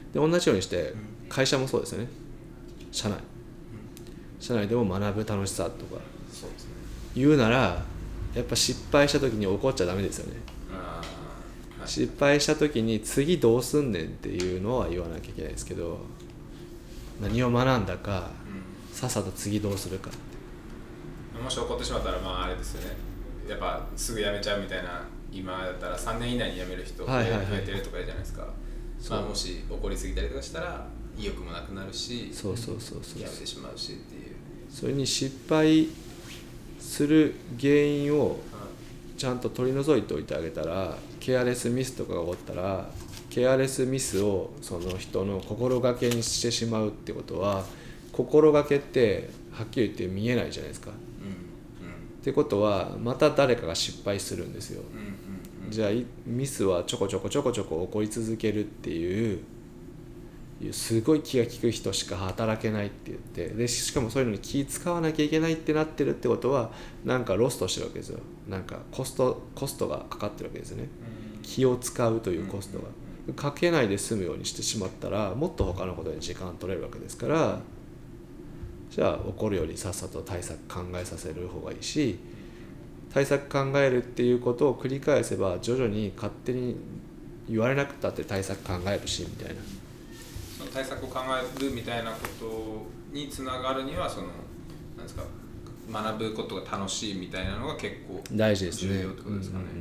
で同じようにして会社もそうですよね。社内でも学ぶ楽しさとかそうですね。 言うならやっぱ失敗した時に怒っちゃダメですよね。 はい、 失敗した時に次どうすんねんっていうのは言わなきゃいけないですけど、何を学んだか、さっさと次どうするか。 もし起こってしまったらあれですよね。やっぱすぐ辞めちゃうみたいな、今だったら3年以内に辞める人増えてるとかじゃないですか。もし起こりすぎたりとかしたら意欲もなくなるし、 そう辞めてしまうしっていう。 それに失敗する原因をちゃんと取り除いておいてあげたら、ケアレスミスとかが起こったら、ケアレスミスをその人の心がけにしてしまうってことは、心がけってはっきり言って見えないじゃないですか。ってことはまた誰かが失敗するんですよ。じゃあミスはちょこちょこ起こり続けるっていうすごい気が利く人しか働けないって言って、でしかもそういうのに気使わなきゃいけないってなってるってことは、なんかロストしてるわけですよ。なんかコストがかかってるわけですよね。気を使うというコストがかけないで済むようにしてしまったら、もっと他のことに時間取れるわけですから、じゃあ怒るよりさっさと対策考えさせる方がいいし、対策考えるっていうことを繰り返せば徐々に勝手に言われなくたって対策考えるしみたいな。 その対策を考えるみたいなことにつながるには、そのなんですか、学ぶことが楽しいみたいなのが結構大事ですね。 重要ってことですかね。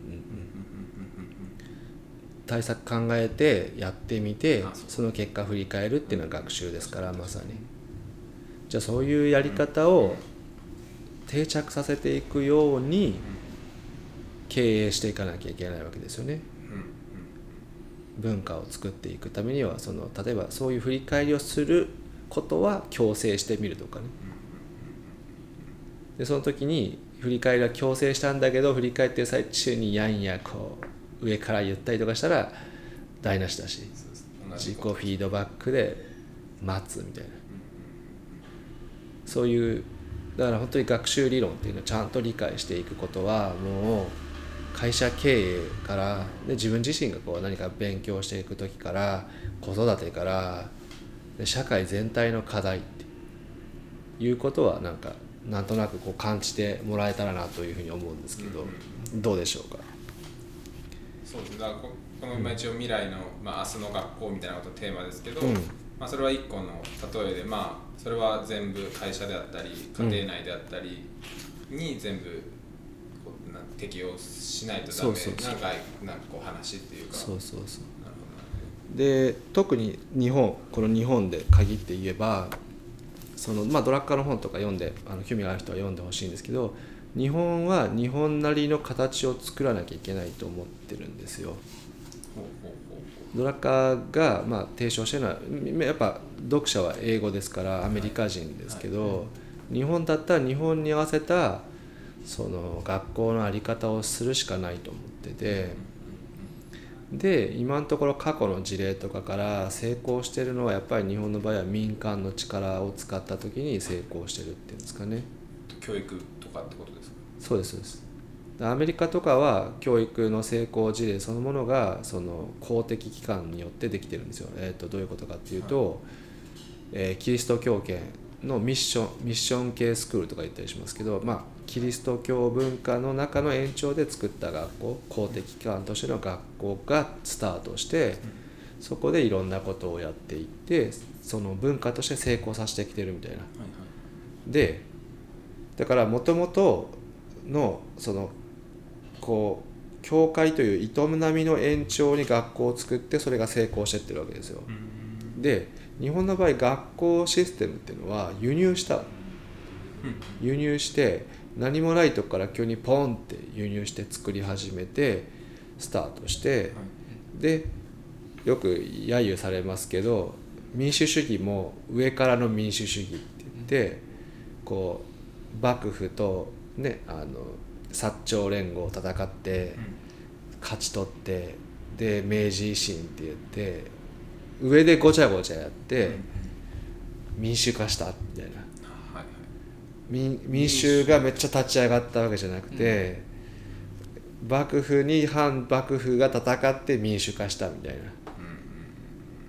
対策考えてやってみて、その結果振り返るっていうのは学習ですから、まさに。じゃあそういうやり方を定着させていくように経営していかなきゃいけないわけですよね。文化を作っていくためには、例えばそういう振り返りをすることは強制してみるとかね。でその時に振り返りは強制したんだけど、振り返ってる最中にやんやこう上から言ったりとかしたら台無しだし、自己フィードバックで待つみたいな、そういうだから本当に学習理論っていうのをちゃんと理解していくことは、もう会社経営からで自分自身がこう何か勉強していく時から、子育てからで社会全体の課題っていうことはなんとなくこう感じてもらえたらなというふうに思うんですけど、どうでしょうか。 そうですね。だからこの一応未来の、明日の学校みたいなことテーマですけど、それは一個の例えで、それは全部会社であったり家庭内であったりに全部適用しないとダメ。なんかこう話っていうか。 で特にこの日本で限って言えば、ドラッカーの本とか読んで興味がある人は読んでほしいんですけど、日本は日本なりの形を作らなきゃいけないと思ってるんですよ。ドラッカーが提唱してるのは、やっぱ読者は英語ですからアメリカ人ですけど、日本だったら日本に合わせたその学校の在り方をするしかないと思ってて、で今のところ過去の事例とかから成功してるのは、やっぱり日本の場合は民間の力を使った時に成功してるっていうんですかね。 教育とかってことですか。 そうです。アメリカとかは教育の成功事例そのものがその公的機関によってできてるんですよ。どういうことかっていうと、キリスト教圏のミッション系スクールとか言ったりしますけど、キリスト教文化の中の延長で作った学校、公的機関としての学校がスタートして、そこでいろんなことをやっていって、その文化として成功させてきてるみたいな。でだからもともとのそのこう教会という営みの延長に学校を作って、それが成功してってるわけですよ。で日本の場合学校システムっていうのは輸入して何もないとこから急にポンって輸入して作り始めてスタートして、でよく揶揄されますけど、民主主義も上からの民主主義って言って、こう幕府とね薩長連合を戦って勝ち取って、で明治維新って言って上でごちゃごちゃやって民主化したみたいな、民衆がめっちゃ立ち上がったわけじゃなくて、幕府に反幕府が戦って民主化したみたいな、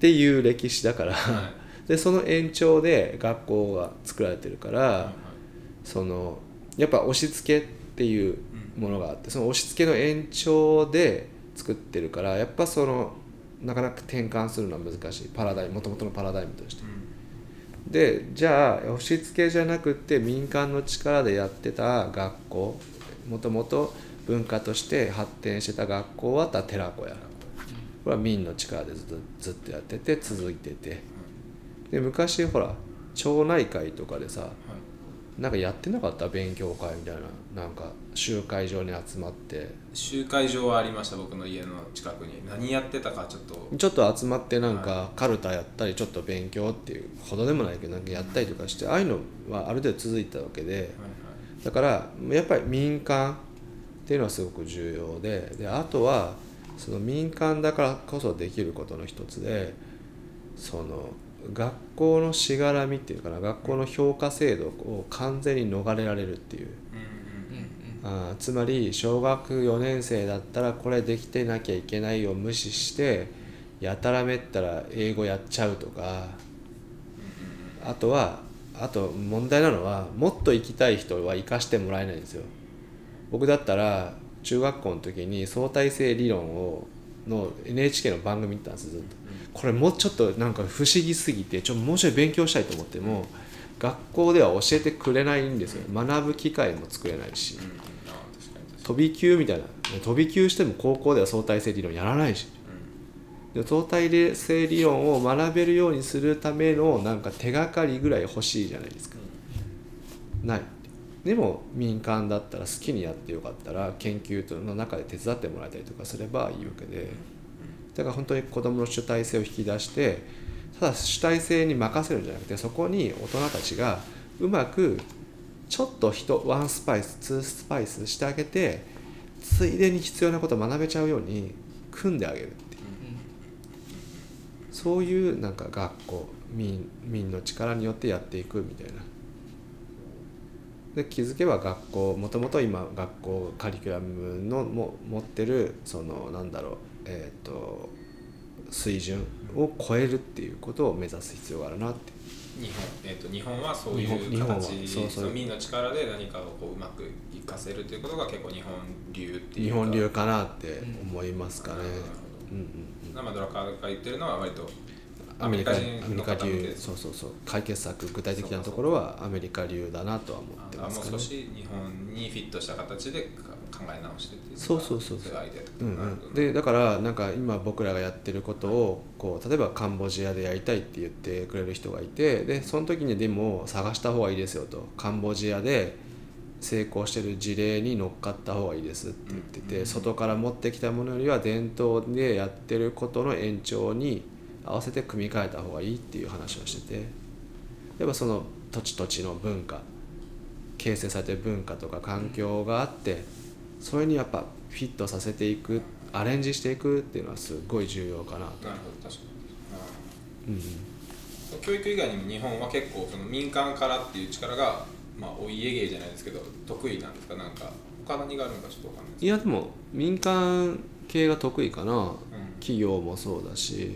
っていう歴史だから、 はでその延長で学校が作られてるから、 はいそのやっぱ押し付けっていうものがあって、その押し付けの延長で作ってるから、やっぱそのなかなか転換するのは難しい、パラダイム、もともとのパラダイムとして。でじゃあ押し付けじゃなくって民間の力でやってた学校、もともと文化として発展してた学校は寺子屋、これは民の力でずっとやってて続いてて、で昔ほら町内会とかでさ、なんかやってなかった、勉強会みたいな、なんか集会場に集まって、 集会場はありました。僕の家の近くに何やってたかちょっと集まってなんかカルタやったり、ちょっと勉強っていうほどでもないけどなんかやったりとかして、ああいうのはある程度続いたわけで、だからやっぱり民間っていうのはすごく重要で、あとはその民間だからこそできることの一つで、その学校のしがらみっていうかな、学校の評価制度を完全に逃れられるっていう、つまり小学4年生だったらこれできてなきゃいけないを無視してやたらめったら英語やっちゃうとか、あと問題なのは、もっと行きたい人は行かしてもらえないんですよ。僕だったら中学校の時に相対性理論の NHK の番組見てたんです、ずっと。これもうちょっとなんか不思議すぎて、もうちょい勉強したいと思っても、学校では教えてくれないんですよ。学ぶ機会も作れないし、飛び級みたいな、飛び級しても高校では相対性理論やらないし、相対性理論を学べるようにするためのなんか手がかりぐらい欲しいじゃないですか。ない。でも民間だったら好きにやってよかったら研究の中で手伝ってもらえたりとかすればいいわけで、だから本当に子どもの主体性を引き出して、ただ主体性に任せるんじゃなくて、そこに大人たちがうまくちょっとワンスパイスツースパイスしてあげて、ついでに必要なことを学べちゃうように組んであげるっていう、そういうなんか学校、民の力によってやっていくみたいな。で気づけば学校、もともと今学校カリキュラムの持ってるそのなんだろう、水準を超えるっていうことを目指す必要があるなって。 日本はそういう形、その民の力で何かをこううまく活かせるということが結構日本流っていうか、 日本流かなって思いますかね。 生ドラカーが言ってるのは割とアメリカ流、そう解決策、具体的なところはアメリカ流だなとは思ってますかね。 もう少し日本にフィットした形で考え直してっていうそういうアイデアとか、 でだからなんか今僕らがやってることをこう例えばカンボジアでやりたいって言ってくれる人がいて、でその時にでも探した方がいいですよと、カンボジアで成功してる事例に乗っかった方がいいですって言ってて、外から持ってきたものよりは伝統でやってることの延長に合わせて組み替えた方がいいっていう話をしてて、やっぱその土地土地の文化、形成されてる文化とか環境があって、それにやっぱフィットさせていく、アレンジしていくっていうのはすごい重要かなと。 なるほど、確かに。教育以外にも日本は結構その民間からっていう力が、お家芸じゃないですけど得意なんですか。なんか他何があるのかちょっと分かんないです。 いやでも民間系が得意かな、企業もそうだし、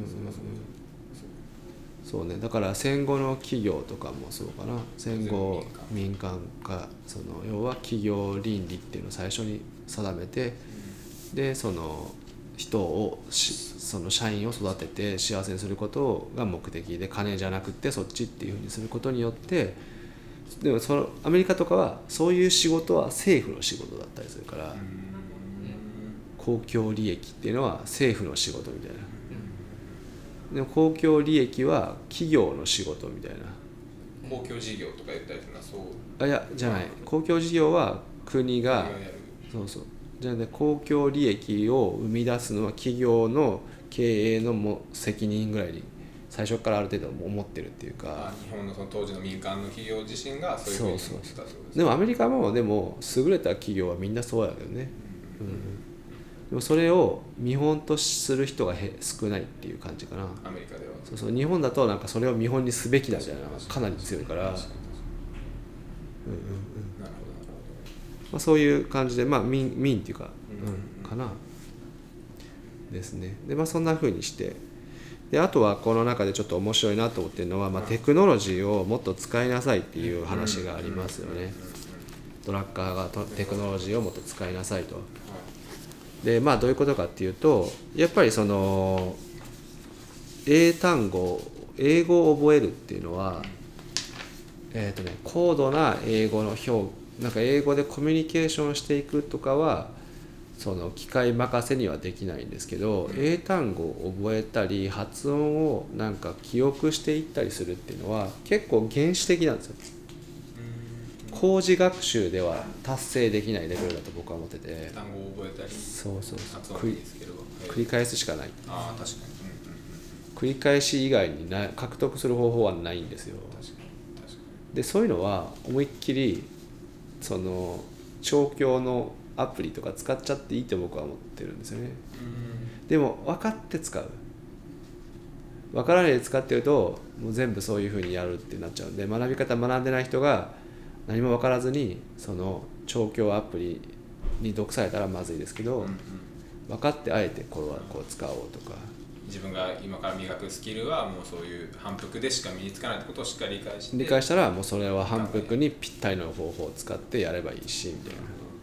そうね、だから戦後の企業とかもそうかな、戦後民間がその要は企業倫理っていうのを最初に定めて、でその人をその社員を育てて幸せにすることが目的で、金じゃなくてそっちっていうふうにすることによって、でもそのアメリカとかはそういう仕事は政府の仕事だったりするから、公共利益っていうのは政府の仕事みたいな。でも公共利益は企業の仕事みたいな。 公共事業とか言ったりするのはそう。 いやじゃない、公共事業は国がやる。そうじゃあね、公共利益を生み出すのは企業の経営の責任ぐらいに最初からある程度思ってるっていうか、 日本のその当時の民間の企業自身がそういうふうに思ってたそうです。 でもアメリカもでも優れた企業はみんなそうだけどね、でもそれを見本とする人が少ないっていう感じかな。 アメリカではそう日本だとなんかそれを見本にすべきだみたいなのがかなり強いから、そういう感じで民っていうか、かなですね。でそんな風にしてであとはこの中でちょっと面白いなと思ってるのは、テクノロジーをもっと使いなさいっていう話がありますよね。ドラッカーがテクノロジーをもっと使いなさいと。でどういうことかっていうと、やっぱりその英語を覚えるっていうのは、高度な英語のなんか英語でコミュニケーションしていくとかはその機械任せにはできないんですけど、英単語を覚えたり発音をなんか記憶していったりするっていうのは結構原始的なんですよ。高次学習では達成できないレベルだと僕は思ってて、 単語を覚えたり繰り返すしかない。 確かに、 繰り返し以外に獲得する方法はないんですよ。でそういうのは思いっきりその調教のアプリとか使っちゃっていいと僕は思ってるんですよね。でも分かって使う、分からないで使ってるともう全部そういう風にやるってなっちゃうんで、学び方学んでない人が何も分からずにその調教アプリに毒されたらまずいですけど、分かってあえてこれはこう使おうとか、 自分が今から磨くスキルはもうそういう反復でしか身につかないってことをしっかり理解したらもうそれは反復にぴったりの方法を使ってやればいいしみたい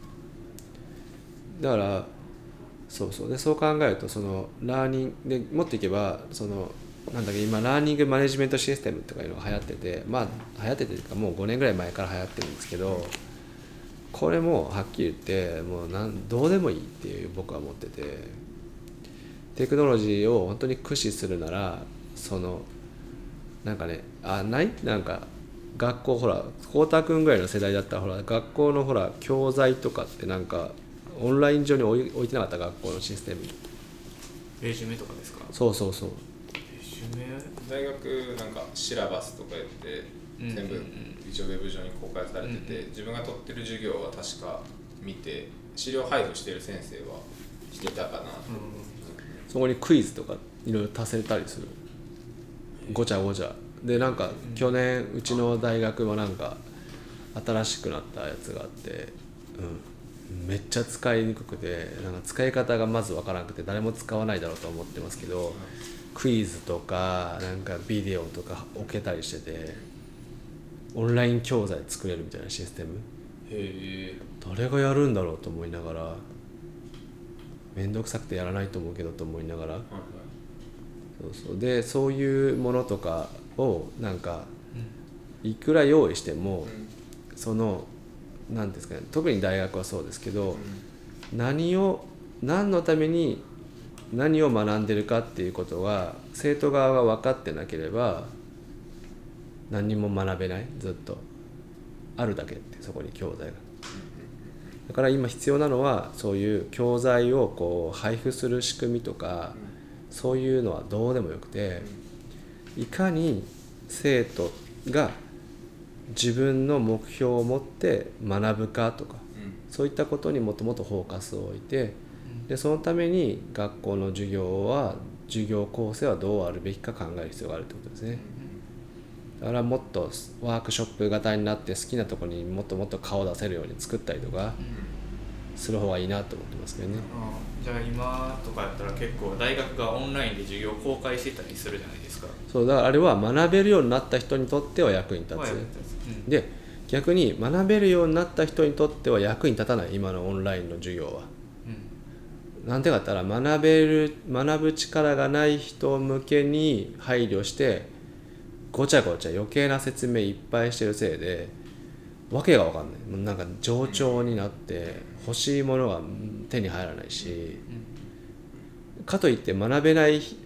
な。だからそう考えるとそのラーニングでもっといけばその今ラーニングマネジメントシステムとかいうのが流行ってて、流行ってていうかもう5年ぐらい前から流行ってるんですけど、これもはっきり言ってもうどうでもいいっていう僕は思ってて、テクノロジーを本当に駆使するならそのなんか学校孝太君ぐらいの世代だったら学校の教材とかってなんかオンライン上に置いてなかった？学校のシステムレジュメとかですか？ そうレジュメ大学なんかシラバスとか言って全部一応ウェブ上に公開されてて、自分が取ってる授業は確か見て資料配布してる先生はしてたかなと、 そこにクイズとかいろいろ足せたりする、ごちゃごちゃでなんか去年うちの大学もなんか新しくなったやつがあって、めっちゃ使いにくくてなんか使い方がまず分からなくて誰も使わないだろうと思ってますけど、クイズとかなんかビデオとか置けたりしててオンライン教材作れるみたいなシステム、誰がやるんだろうと思いながら、面倒くさくてやらないと思うけどと思いながら、でそういうものとかをなんかいくら用意しても、その何ですかね、特に大学はそうですけど、何のために何を学んでるかっていうことが生徒側が分かってなければ何にも学べない。ずっとあるだけって、そこに教材が。だから今必要なのはそういう教材をこう配布する仕組みとか、そういうのはどうでもよくて、いかに生徒が自分の目標を持って学ぶかとか、そういったことにもっともっとフォーカスを置いて、でそのために学校の授業構成はどうあるべきか考える必要があるということですね。だからもっとワークショップ型になって好きなところにもっともっと顔を出せるように作ったりとかする方がいいなと思ってますけどね。 じゃあ今とかやったら結構大学がオンラインで授業を公開してたりするじゃないですか。 そうだからあれは学べるようになった人にとっては役に立つ、で逆に学べるようになった人にとっては役に立たない、今のオンラインの授業は。なんでかって言ったら学ぶ力がない人向けに配慮してごちゃごちゃ余計な説明いっぱいしてるせいでわけが分かんない。なんか冗長になって欲しいものが手に入らないし、かといって学び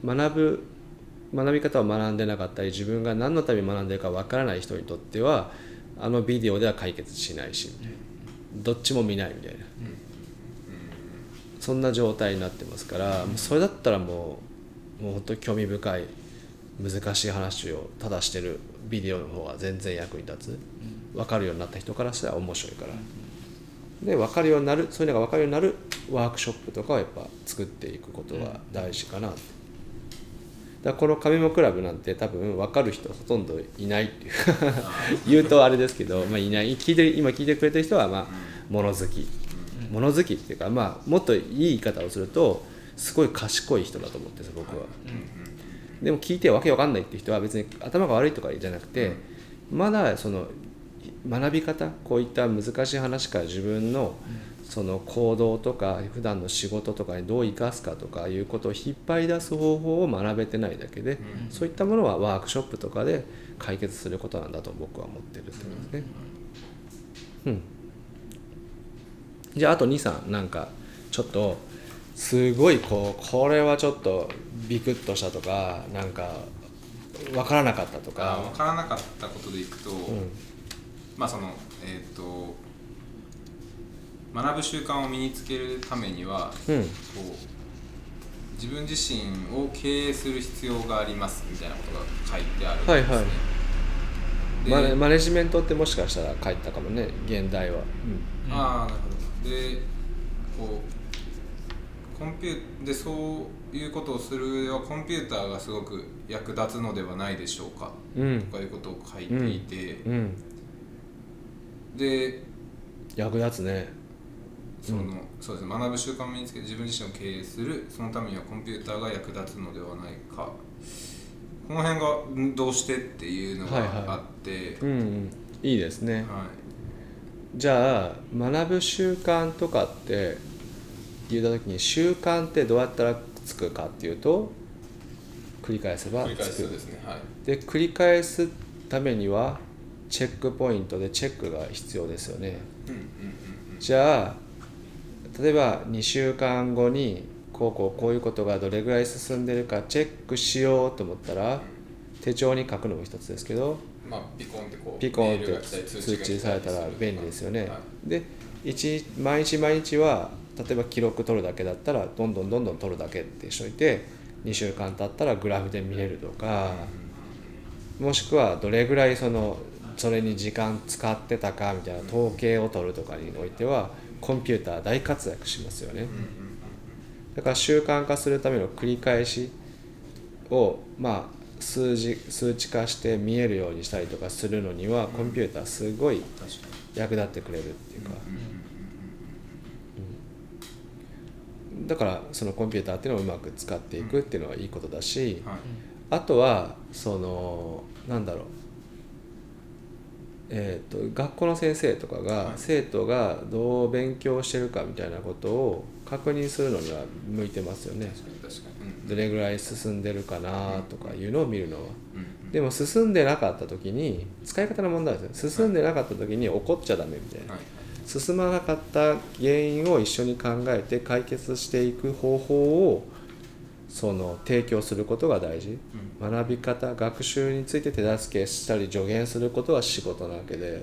方を学んでなかったり、自分が何のために学んでるか分からない人にとってはあのビデオでは解決しないし、どっちも見ないみたいな、そんな状態になってますから、それだったらもう本当に興味深い難しい話をただしてるビデオの方が全然役に立つ。分かるようになった人からしたら面白いから、で分かるようになる、そういうのが分かるようになるワークショップとかをやっぱ作っていくことが大事かな。だからこの上もクラブなんて多分分かる人ほとんどいないっていう言うとあれですけど、いない。今聞いてくれてる人は物好きっていうか、もっといい言い方をするとすごい賢い人だと思ってるんです僕は。 でも聞いてわけわかんないっていう人は別に頭が悪いとかじゃなくて、まだその学び方、こういった難しい話から自分のその行動とか普段の仕事とかにどう生かすかとかいうことを引っ張り出す方法を学べてないだけで、そういったものはワークショップとかで解決することなんだと僕は思ってるってことですね。じゃああと2、3なんかちょっとすごいこれはちょっとビクッとしたとか、なんか分からなかったとか。 分からなかったことでいくと、まあその学ぶ習慣を身につけるためには、こう自分自身を経営する必要がありますみたいなことが書いてあるんですね。 マネジメントってもしかしたら書いてたかもね、現代は。 なるほど。でこうでそういうことをする上ではコンピューターがすごく役立つのではないでしょうか、とかいうことを書いていて、で役立つね。 そうですね、学ぶ習慣を身につけて自分自身を経営する、そのためにはコンピューターが役立つのではないか、この辺がどうしてっていうのがあって、 いいですね。じゃあ学ぶ習慣とかって言った時に、習慣ってどうやったらつくかっていうと、繰り返せばつく。 ですね。 で繰り返すためにはチェックポイントでチェックが必要ですよね。じゃあ例えば2週間後にこういうことがどれぐらい進んでるかチェックしようと思ったら、手帳に書くのも一つですけど、 ピコンってピコンって通知されたら便利ですよね。で毎日は例えば記録取るだけだったらどんどん取るだけってしといて、2週間経ったらグラフで見れるとか、もしくはどれぐらいそれに時間使ってたかみたいな統計を取るとかにおいてはコンピューター大活躍しますよね。だから習慣化するための繰り返しを数値化して見えるようにしたりとかするのには、コンピューターすごい役立ってくれるっていうか、だからそのコンピューターっていうのをうまく使っていくっていうのはいいことだし、あとはなんだろう、学校の先生とかが生徒がどう勉強してるかみたいなことを確認するのには向いてますよね。どれぐらい進んでるかなとかいうのを見るのは。でも進んでなかった時に、使い方の問題ですよ。進んでなかった時に怒っちゃダメみたいな。進まなかった原因を一緒に考えて解決していく方法を提供することが大事。学び方、学習について手助けしたり助言することが仕事なわけで、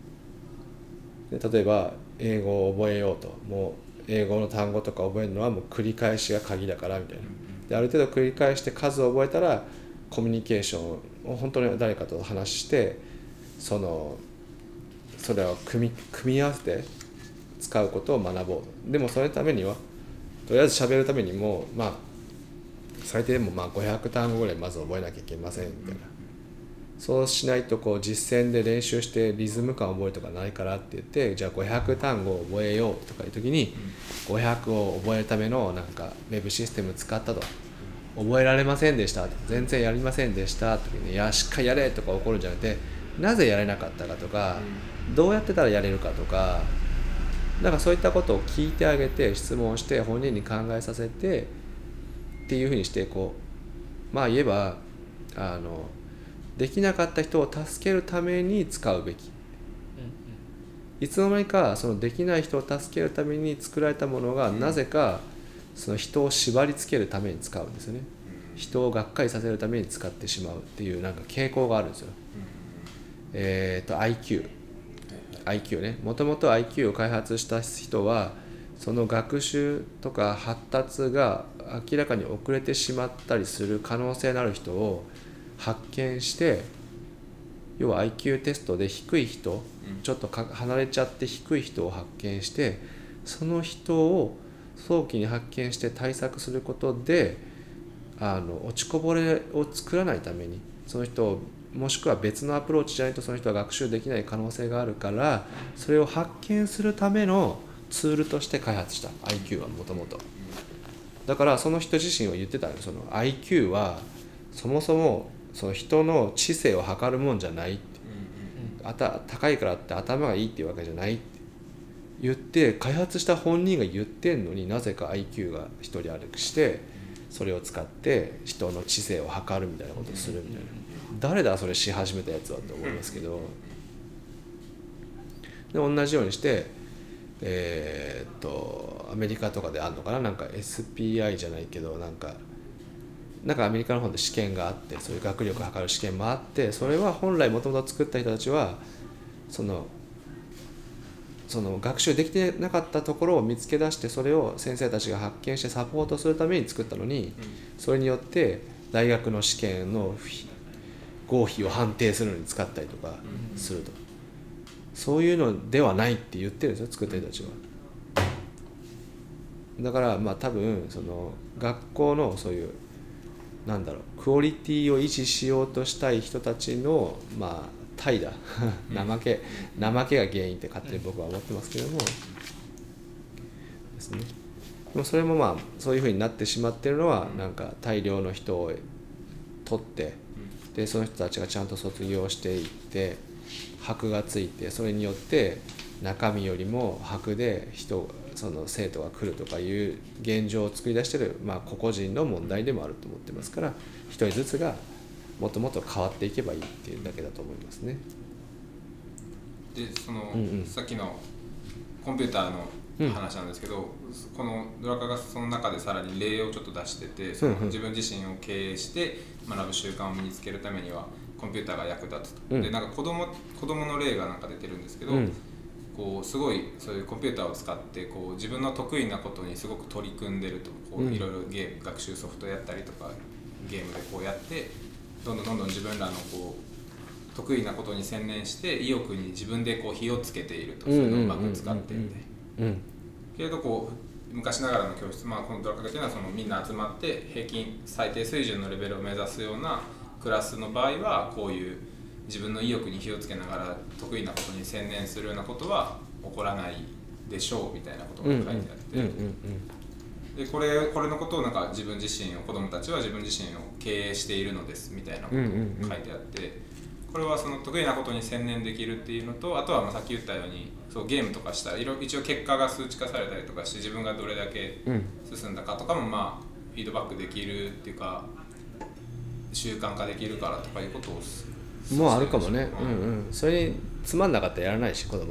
例えば英語を覚えようと、もう英語の単語とか覚えるのはもう繰り返しが鍵だからみたいな。である程度繰り返して数を覚えたら、コミュニケーションを本当に誰かと話して、それを組み合わせて使うことを学ぼう。でもそのためにはとりあえず喋るためにも最低でも500単語ぐらいまず覚えなきゃいけませんみたいな。そうしないと実践で練習してリズム感を覚えるとかないからって言って、じゃあ500単語を覚えようとかいう時に、500を覚えるためのウェブシステム使ったと、覚えられませんでした、全然やりませんでしたって時に、いやしっかりやれとか怒るんじゃなくて、なぜやれなかったかとか、どうやってたらやれるかとか、そういったことを聞いてあげて、質問して本人に考えさせてっていうふうにして、言えばできなかった人を助けるために使うべき。いつの間にかできない人を助けるために作られたものが、なぜか人を縛り付けるために使うんですよね。人をがっかりさせるために使ってしまうっていう傾向があるんですよ。IQ ね。もともと IQ を開発した人は、その学習とか発達が明らかに遅れてしまったりする可能性のある人を発見して、要は IQ テストで低い人、ちょっと離れちゃって低い人を発見して、その人を早期に発見して対策することで、落ちこぼれを作らないために、その人をもしくは別のアプローチじゃないとその人は学習できない可能性があるから、それを発見するためのツールとして開発した IQ はもともと。だからその人自身は言ってたの、IQ はそもそもその人の知性を測るもんじゃないって、高いからって頭がいいっていうわけじゃないって言って開発した本人が言ってんのに、なぜか IQ が一人歩きしてそれを使って人の知性を測るみたいなことをするみたいな、誰だそれし始めたやつはって思いますけど、で同じようにしてアメリカとかであるのかな、なんか SPI じゃないけどなんかアメリカの方で試験があって、そういう学力を測る試験もあって、それは本来もともと作った人たちはその学習できてなかったところを見つけ出して、それを先生たちが発見してサポートするために作ったのに、それによって大学の試験の合否を判定するのに使ったりとかすると、そういうのではないって言ってるんですよ、作った人たちは。だからまあ多分その学校のそういうクオリティを維持しようとしたい人たちのまあ怠惰怠けが原因って勝手に僕は思ってますけどもですね。でもそれもまあそういうふうになってしまっているのは、なんか大量の人を取って、でその人たちがちゃんと卒業していって箔がついて、それによって中身よりも箔でその生徒が来るとかいう現状を作り出している、まあ、個々人の問題でもあると思ってますから、一人ずつがもっともっと変わっていけばいいっていうだけだと思いますね。 でさっきのコンピューターの話なんですけど、このドラカがその中でさらに例をちょっと出してて、自分自身を経営して学ぶ習慣を身につけるためにはコンピューターが役立つと、でなんか子供の例がなんか出てるんですけど、こうすごいそういうコンピューターを使ってこう自分の得意なことにすごく取り組んでると、こういろいろ学習ソフトやったりとかゲームでこうやってどんどん自分らのこう得意なことに専念して意欲に自分でこう火をつけていると、そういうのをうまく使ってみて、けれどこう昔ながらの教室、まあ、このドラカケというのはみんな集まって平均最低水準のレベルを目指すようなクラスの場合は、こういう自分の意欲に火をつけながら得意なことに専念するようなことは起こらないでしょうみたいなことが書いてあって、でこれのことをなんか自分自身を子どもたちは自分自身を経営しているのですみたいなことを書いてあって、これはその得意なことに専念できるっていうのと、あとはまあさっき言ったようにそうゲームとかしたら一応結果が数値化されたりとかして、自分がどれだけ進んだかとかもまあフィードバックできるっていうか習慣化できるからとかいうことをもうあるかもね。それにつまんなかったらやらないし、子供。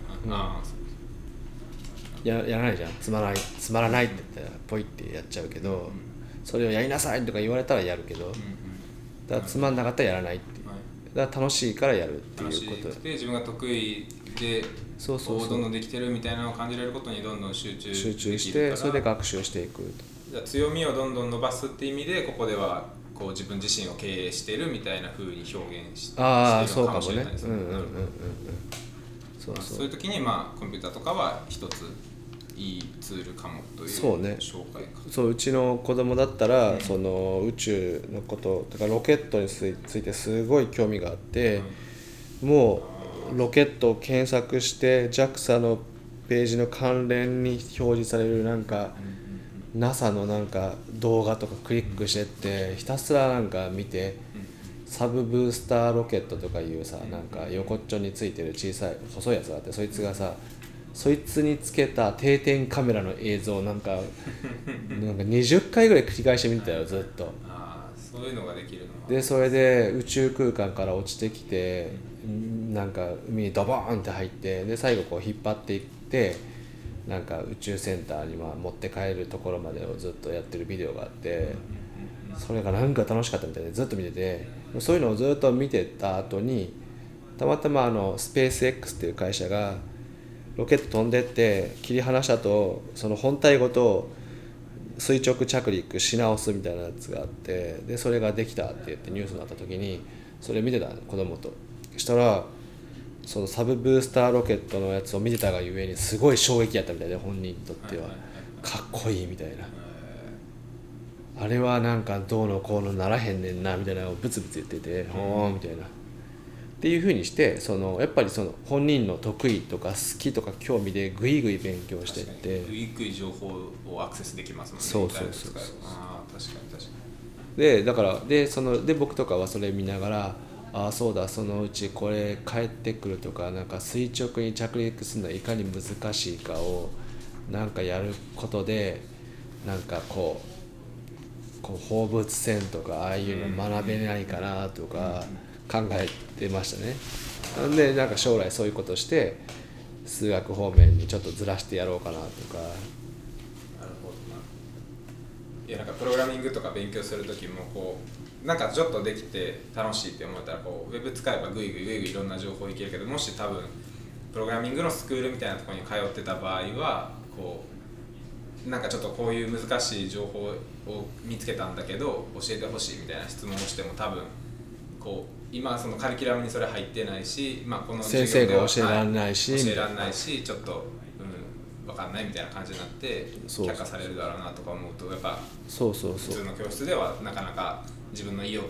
やらないじゃん。つまらないって言ったらポイってやっちゃうけど、それをやりなさいとか言われたらやるけど、だからつまんなかったらやらないっていう。だから楽しいからやるっていうことで、自分が得意でどんどんできてるみたいなのを感じられることにどんどん集中して、 それで学習していくと。強みをどんどん伸ばすっていう意味で、ここではこう自分自身を経営してるみたいな風に表現しているのかもしれないですね。そういう時にまあコンピューターとかは一ついいツールかもという紹介か。 そう、うちの子供だったら、その宇宙のこととかロケットについてすごい興味があって、もうロケットを検索して JAXA のページの関連に表示されるなんかNASA のなんか動画とかクリックしてってひたすらなんか見て、サブブースターロケットとかいうさ、なんか横っちょについてる小さい細いやつがあって、そいつがさ、そいつにつけた定点カメラの映像なんか20回ぐらい繰り返して見てたよ、ずっと。 そういうのができるのでそれで宇宙空間から落ちてきて、なんか海にドボーンって入って、で最後こう引っ張っていって、なんか宇宙センターに持って帰るところまでをずっとやってるビデオがあって、それがなんか楽しかったみたいでずっと見てて、そういうのをずっと見てた後にたまたまスペース X っていう会社がロケット飛んでって切り離したと、その本体ごと垂直着陸し直すみたいなやつがあって、でそれができたって言ってニュースになった時にそれ見てた子供と。そしたらそのサブブースターロケットのやつを見てたがゆえにすごい衝撃やったみたいで、本人にとってはかっこいいみたいな、あれはなんかどうのこうのならへんねんなみたいなのをブツブツ言ってて、ほーみたいなっていう風にして、やっぱりその本人の得意とか好きとか興味でぐいぐい勉強していって、 ぐいぐい情報をアクセスできますもんね。 そう確かにでだからで僕とかはそれ見ながら、ああそうだ、そのうちこれ帰ってくるとか、なんか垂直に着陸するのはいかに難しいかをなんかやることで、なんかこう放物線とかああいうの学べないかなとか考えてましたね。なんでなんか将来そういうことして数学方面にちょっとずらしてやろうかなとか。 なるほどな。いやなんかプログラミングとか勉強する時もこうなんかちょっとできて楽しいって思ったらこうウェブ使えばグイグイいろんな情報いけるけど、もし多分プログラミングのスクールみたいなところに通ってた場合はこうなんかちょっとこういう難しい情報を見つけたんだけど教えてほしいみたいな質問をしても多分こう今そのカリキュラムにそれ入ってないし、まあ、この先生が教えられないし、 教えられないしちょっと、分かんないみたいな感じになって却下されるだろうなとか思うと、やっぱ普通の教室ではなかなか自分の意欲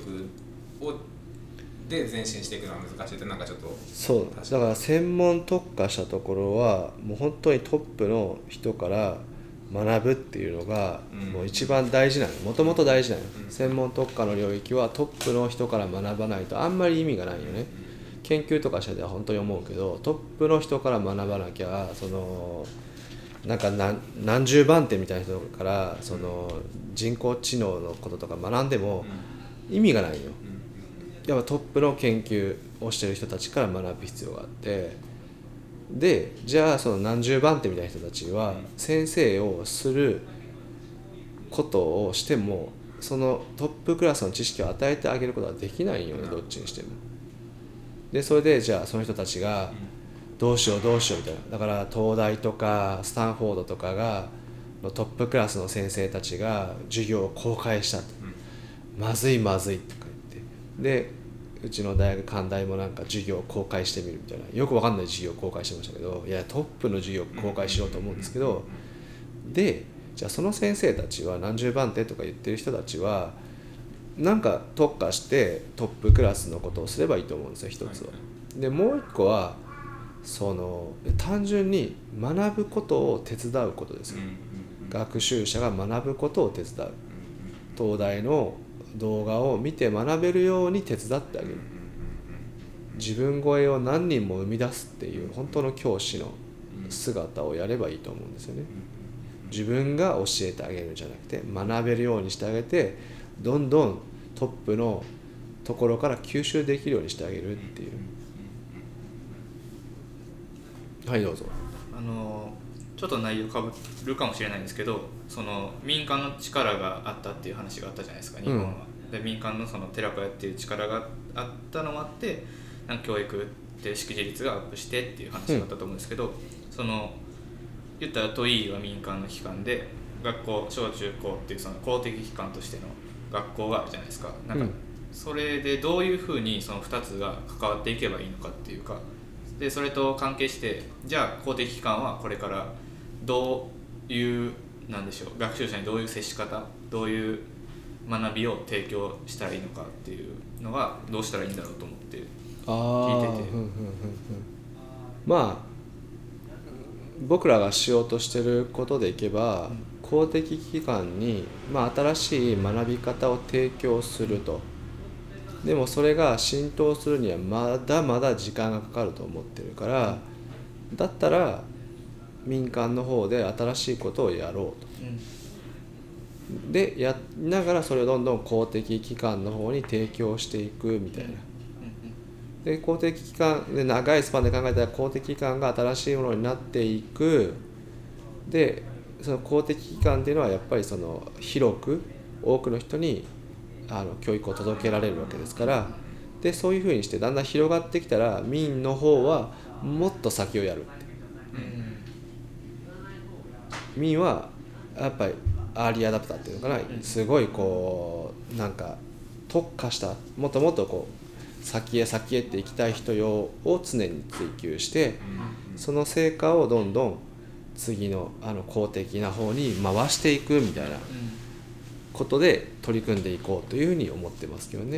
で前進していくのは難しいって、なんかちょっとそうだから専門特化したところはもう本当にトップの人から学ぶっていうのがもう一番大事なの、もともと大事なの、専門特化の領域はトップの人から学ばないとあんまり意味がないよね。研究とかしてては本当に思うけど、トップの人から学ばなきゃなんか何十番手みたいな人から人工知能のこととか学んでも意味がないよ。やっぱトップの研究をしてる人たちから学ぶ必要があって、でじゃあその何十番手みたいな人たちは先生をすることをしてもそのトップクラスの知識を与えてあげることはできないよね、どっちにしても。でそれでじゃあその人たちがどうしようみたいな、だから東大とかスタンフォードとかがトップクラスの先生たちが授業を公開したと、まずいとか言って、でうちの大学関大もなんか授業を公開してみるみたいな、よくわかんない授業を公開してましたけど、いやトップの授業を公開しようと思うんですけど、でじゃあその先生たちは何十番手とか言ってる人たちはなんか特化してトップクラスのことをすればいいと思うんですよ、一つは。でもう一個は単純に学ぶことを手伝うことですよ。学習者が学ぶことを手伝う、東大の動画を見て学べるように手伝ってあげる、自分超えを何人も生み出すっていう本当の教師の姿をやればいいと思うんですよね。自分が教えてあげるんじゃなくて学べるようにしてあげて、どんどんトップのところから吸収できるようにしてあげるっていう。はい、どうぞ。 ちょっと内容かぶるかもしれないんですけど、その民間の力があったっていう話があったじゃないですか、日本は。で民間のその寺子屋っていう力があったのもあって、なんか教育って識字率がアップしてっていう話があったと思うんですけど、言ったら都井は民間の機関で、学校小中高っていうその公的機関としての学校があるじゃないですか。なんかそれでどういうふうにその2つが関わっていけばいいのかっていうか、でそれと関係して、じゃあ公的機関はこれからどういうなんでしょう、学習者にどういう接し方、どういう学びを提供したらいいのかっていうのがどうしたらいいんだろうと思って聞いてて、 まあ僕らがしようとしてることでいけば、公的機関に、新しい学び方を提供すると。でもそれが浸透するにはまだまだ時間がかかると思ってるから、だったら民間の方で新しいことをやろうと、でやりながらそれをどんどん公的機関の方に提供していくみたいな。で公的機関で長いスパンで考えたら公的機関が新しいものになっていく。でその公的機関っていうのはやっぱり広く多くの人に教育を届けられるわけですから、でそういうふうにしてだんだん広がってきたら民の方はもっと先をやるって、民はやっぱりアーリーアダプターっていうのかな、すごいなんか特化したもっともっと先へって行きたい人用を常に追求して、その成果をどんどん次の公的な方に回していくみたいなことで取り組んでいこうというふうに思ってますけどね。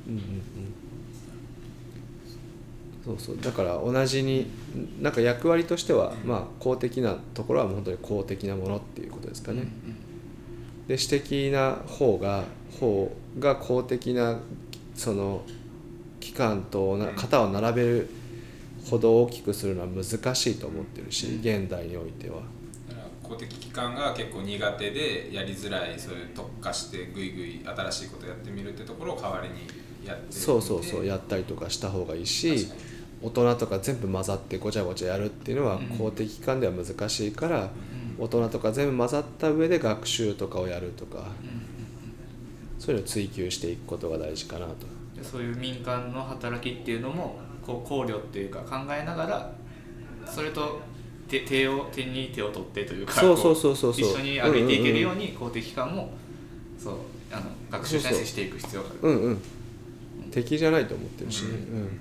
そうだから同じになんか役割としては、公的なところは本当に公的なものっていうことですかね。で私的な方が公的なその機関と肩を並べるほど大きくするのは難しいと思ってるし、現代においては。 だから公的機関が結構苦手でやりづらい、そういう特化してぐいぐい新しいことやってみるってところを代わりにやってみて、 そうやったりとかした方がいいし、大人とか全部混ざってごちゃごちゃやるっていうのは公的機関では難しいから、大人とか全部混ざった上で学習とかをやるとか、そういうのを追求していくことが大事かなと。 そういう民間の働きっていうのもこう考慮っていうか考えながら、それと手に手を取ってというか、 そう一緒に歩いていけるように公的機関もそう学習再生していく必要がある。 敵じゃないと思ってるしね。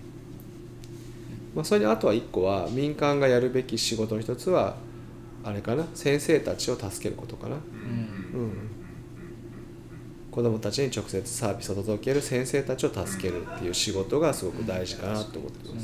それにあとは一個は民間がやるべき仕事の一つはあれかな、先生たちを助けることかな。子どもたちに直接サービスを届ける先生たちを助けるっていう仕事がすごく大事かなと思ってます。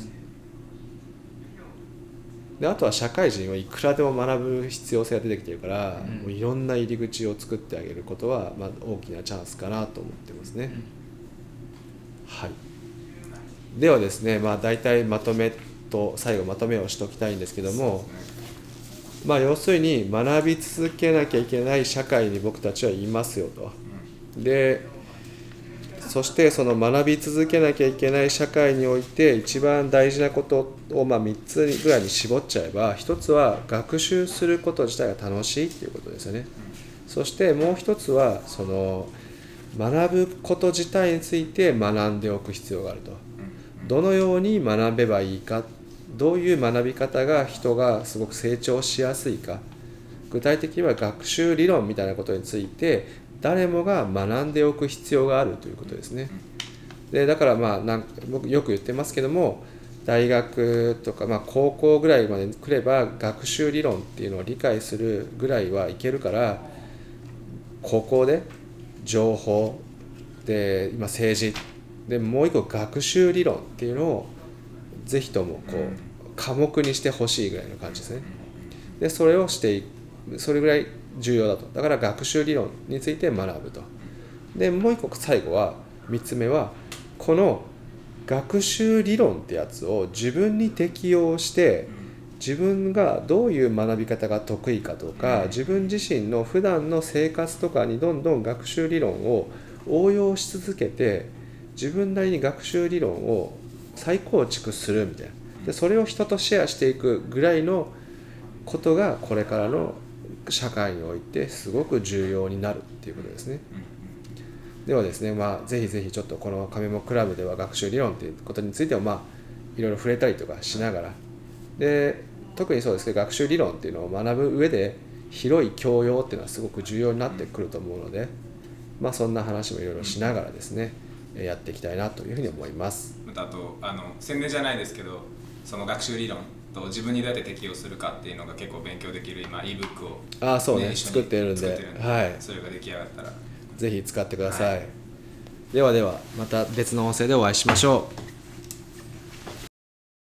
であとは社会人をいくらでも学ぶ必要性が出てきてるから、もういろんな入り口を作ってあげることは、大きなチャンスかなと思ってますね。はい。ではですね、大体まとめと最後まとめをしておきたいんですけども、要するに学び続けなきゃいけない社会に僕たちはいますよと。でそしてその学び続けなきゃいけない社会において一番大事なことを3つぐらいに絞っちゃえば、一つは学習すること自体が楽しいっていうことですよね。そしてもう一つはその学ぶこと自体について学んでおく必要があると。どのように学べばいいか、どういう学び方が人がすごく成長しやすいか、具体的には学習理論みたいなことについて誰もが学んでおく必要があるということですね。でだから僕よく言ってますけども、大学とか高校ぐらいまで来れば学習理論っていうのを理解するぐらいはいけるから、高校で情報で今政治でもう一個学習理論っていうのをぜひとも科目にしてほしいぐらいの感じですね。でそれをしていく、それぐらい重要だと。だから学習理論について学ぶと。でもう一個最後は3つ目は、この学習理論ってやつを自分に適用して、自分がどういう学び方が得意かとか、自分自身の普段の生活とかにどんどん学習理論を応用し続けて、自分なりに学習理論を再構築するみたいな。でそれを人とシェアしていくぐらいのことがこれからの社会においてすごく重要になるっていうことですね。ではですね、ぜひぜひちょっとこの亀もクラブでは学習理論ということについてもいろいろ触れたりとかしながら、で特にそうですけど、学習理論っていうのを学ぶ上で広い教養っていうのはすごく重要になってくると思うので、そんな話もいろいろしながらですね、やっていきたいなというふうに思います。 またあと宣伝じゃないですけど、その学習理論と自分にどうやって適用するかっていうのが結構勉強できる今 ebook を、 そうね、作っているんで、 それが出来上がったらぜひ使ってください。ではまた別の音声でお会いしましょう。